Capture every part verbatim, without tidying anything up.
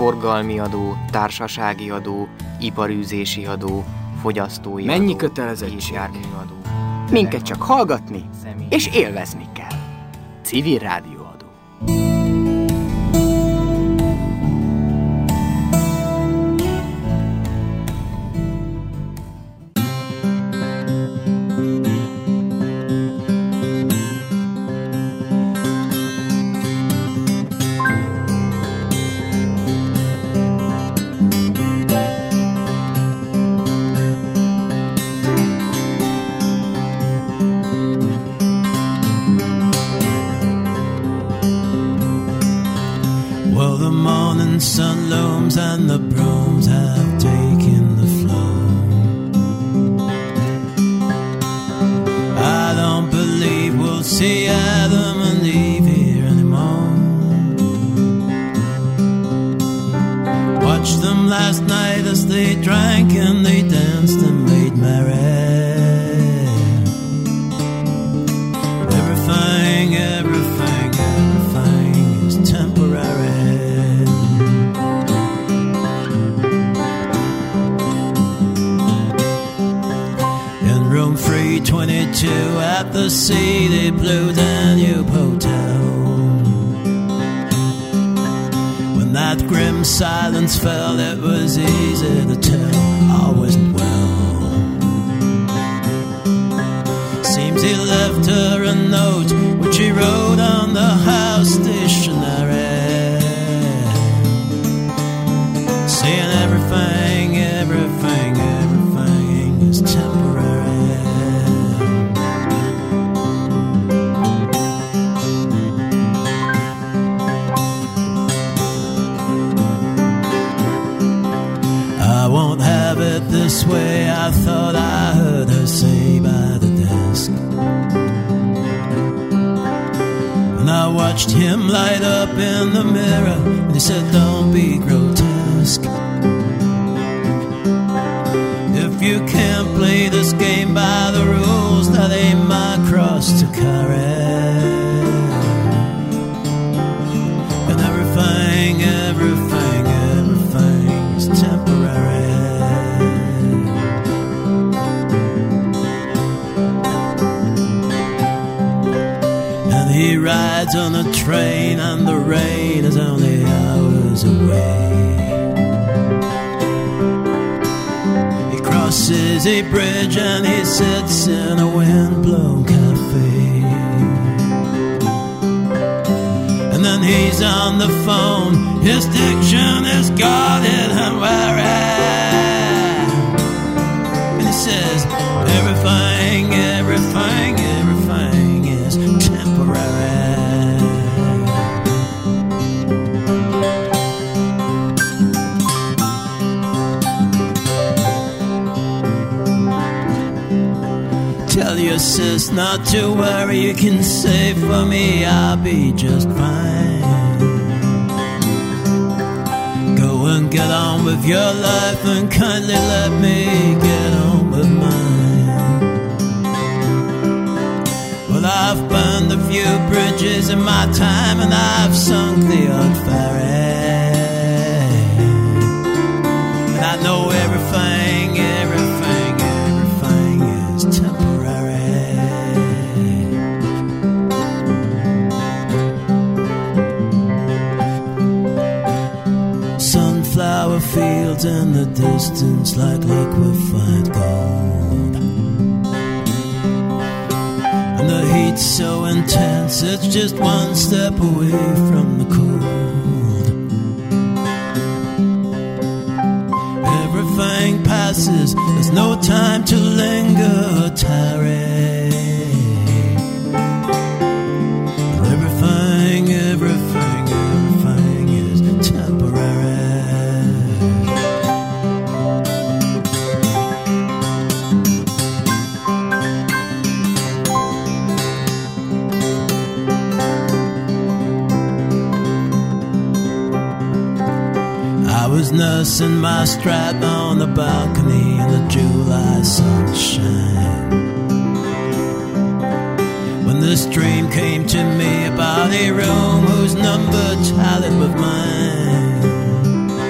forgalmi adó, társasági adó, iparűzési adó, fogyasztói Mennyi adó, kötelezettség? járműadó. Minket csak hallgatni és élvezni kell. Civil rádióadó. Sun looms and the brooms have taken the floor. I don't believe we'll see Adam and Eve here anymore. Watched them last night as they drank and they danced and made merry. Everything, everything, everything is temporary. three twenty-two at the seedy Blue Danube Hotel. When that grim silence fell, it was easy to tell I wasn't well. Seems he left her a note which he wrote on the house stationery, saying everything, everything, everything is temporary. I won't have it this way, I thought I heard her say by the desk. And I watched him light up in the mirror, and he said, don't be grotesque. If you can't play this game by the rules, that ain't my cross to carry. And everything, everything, everything is temporary. And he rides on a train and the rain is only hours away. He crosses a bridge and he sits in a wind-blown cafe. And then he's on the phone, his diction is guarded and wary. And he says, everything, everything, everything is temporary. Tell your sis not to worry, you can say for me I'll be just fine. Go and get on with your life and kindly let me get on with mine. Well, I've burned a few bridges in my time and I've sunk the odd ferry. And I know everything, everything, everything is temporary. Sunflower fields in the distance like liquefied gold. And the heat's so intense, it's just one step away from the cold. Everything passes, there's no time to linger or tarry. Everything, everything, everything is temporary. I was nursing my strap on the balcony in the July sunshine, when this dream came to me about a room whose number tallied with mine.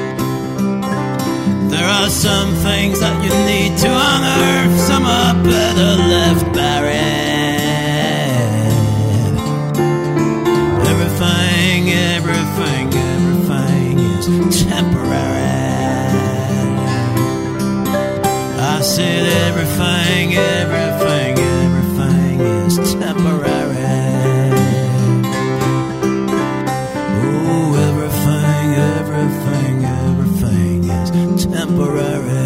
are some things that you need to unearth. Some are better left buried. Everything, everything, everything is temporary. I said everything, everything, everything is temporary. Oh, everything, everything, everything is temporary.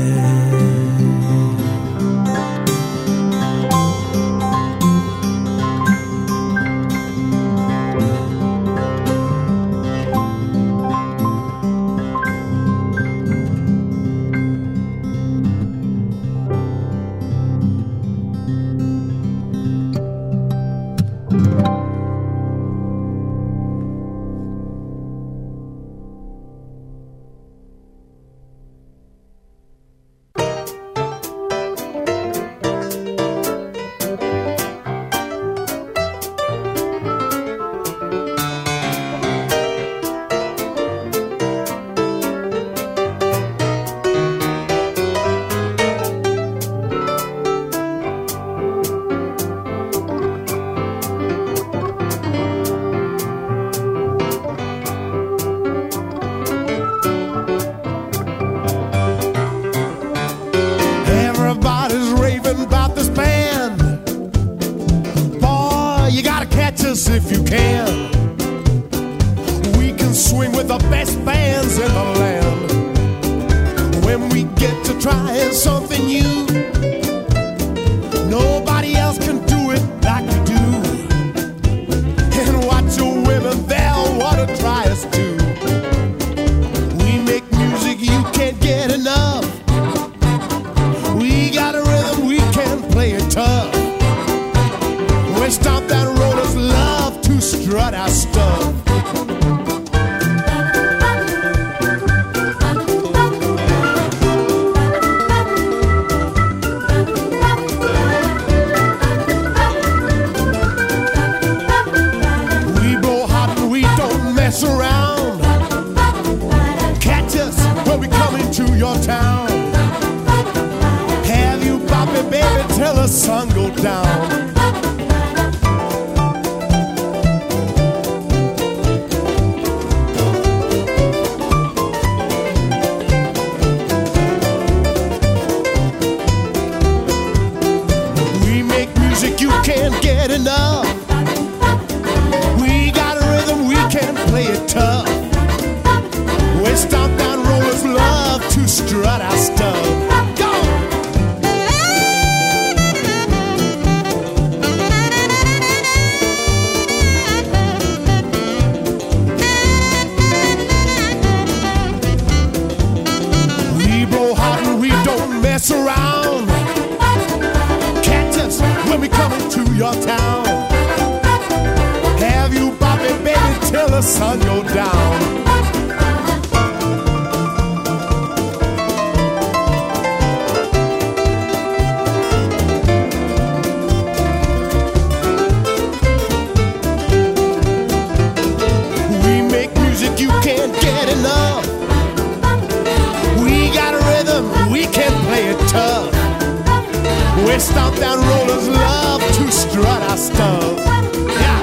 If you can, we can swing with the best bands in the land. When we get to trying something new, nobody else can do it like we do. And watch your women, they'll want to try us too. We make music you can't get enough. We got a rhythm, we can play it tough. We stomp that rollers, love to strut our stuff. We blow hot and we don't mess around. Catch us when we come into your town. Have you bopping, baby, till the sun go down. You can't get enough. We got a rhythm, we can play it tough. We stomp down rollers, love to strut our stuff. Go! We blow hot and we don't mess around. When we come into your town, have you bopping, baby, till the sun go down. We make music you can't get enough. We got a rhythm, we can play it tough. We stomp down rollers, love to strut our stuff. Yeah.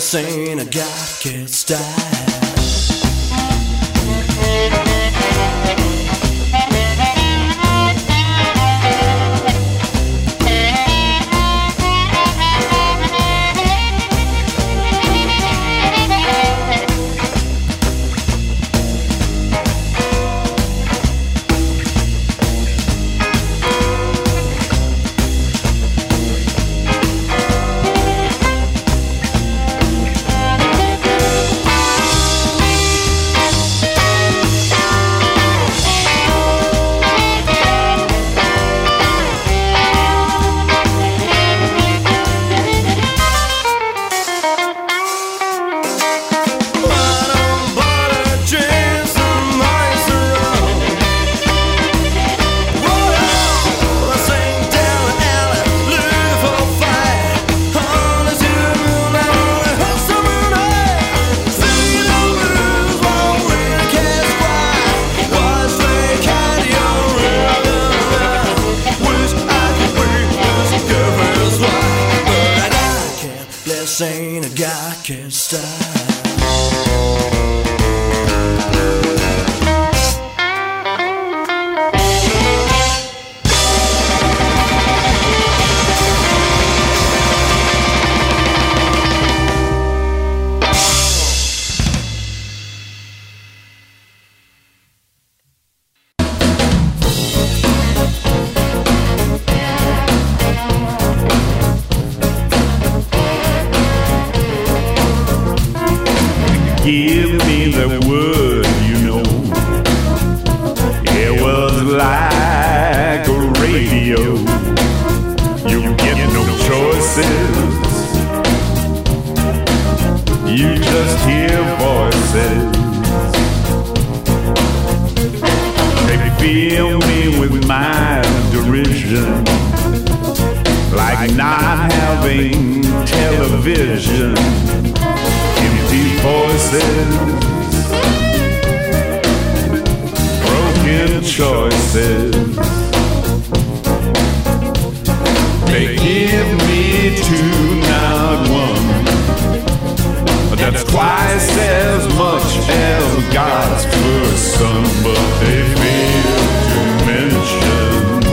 blessing of God can't style. Blessing a guy can't style. Give me the word, you know. It was like a radio. You get no choices. You just hear voices. They fill me with my derision, like not having television. Empty voices, broken choices. They give me two, not one. That's twice as much as God's first son, but they fail to mention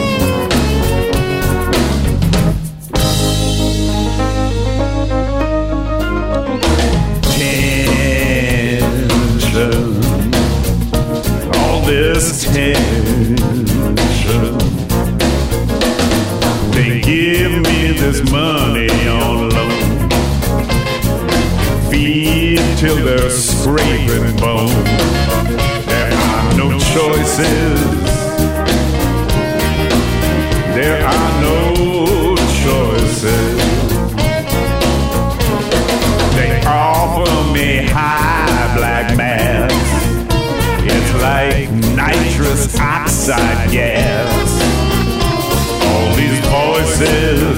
all this tension. They give me this money on loan, feed till they're scraping bone. There are no choices. There are no choices. They offer me high black mass. It's like nitrous oxide gas. All these voices,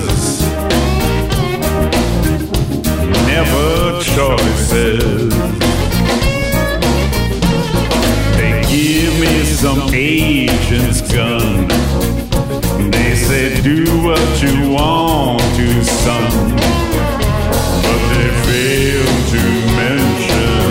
never choices. They give me some agent's gun. They say do what you want to, son, but they fail to mention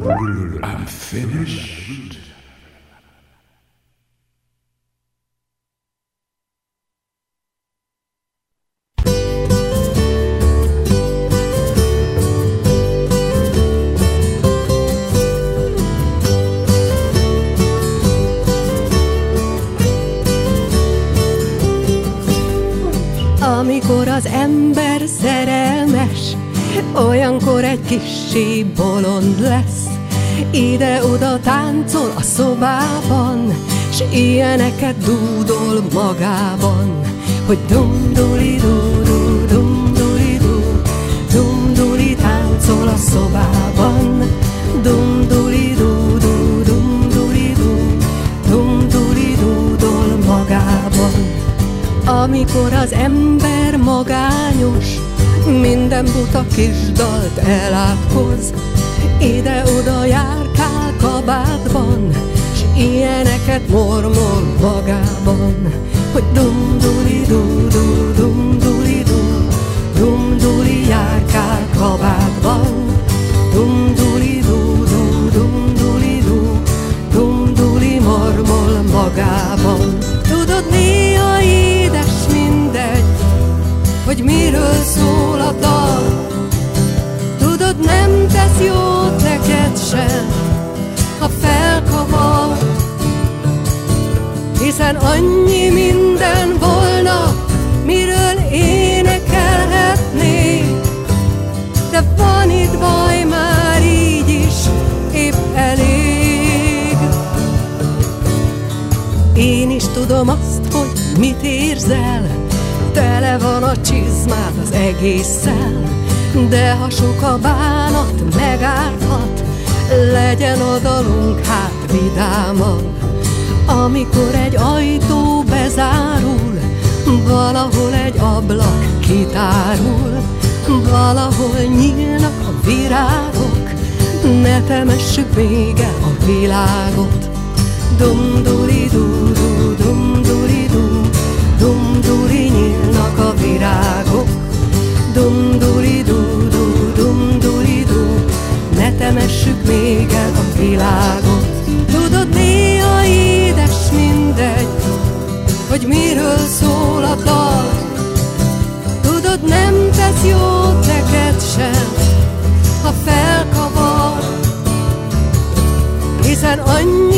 I'm finished. Amikor az ember szerelmes, olyankor egy kissé bolond lesz. Ide-oda táncol a szobában, s ilyeneket dúdol magában, hogy dum-duli-du-du, dum-duli-du, dum-duli táncol a szobában, dum-duli-du-du, dum-duli-du, dum-duli dúdol magában. Amikor az ember magányos, minden buta kis dalt elátkoz, ide-oda járkál kabátban, s ilyeneket mormol magában, hogy dum-duli-du-du, dum-duli-du, dum-duli járkál kabátban, dum-duli-du-du, dum-duli-du, dum-duli mormol magában. Tudod, néha édes mindegy, hogy miről szól a dal. Tudod, nem tesz jót neked sem, ha felkavar, hiszen annyi minden volna, miről énekelhetnék. De van itt baj már így is, épp elég. Én is tudom azt, hogy mit érzel, tele van a csizmád az egésszel, de ha sok a bánat megárthat, legyen a dalunk hát vidáman. Amikor egy ajtó bezárul, valahol egy ablak kitárul, valahol nyílnak a virágok, ne temessük még el a világot. Dum-duli-du-du, dum-duli-du, dum-duli nyílnak a virágok, dum-duli-du-du, dum-duli-du, ne temessük még el a világot. Tudod, néha édes mindegy, hogy miről szól a dal. Tudod, nem tesz jót neked sem, ha felkavar, hiszen annyi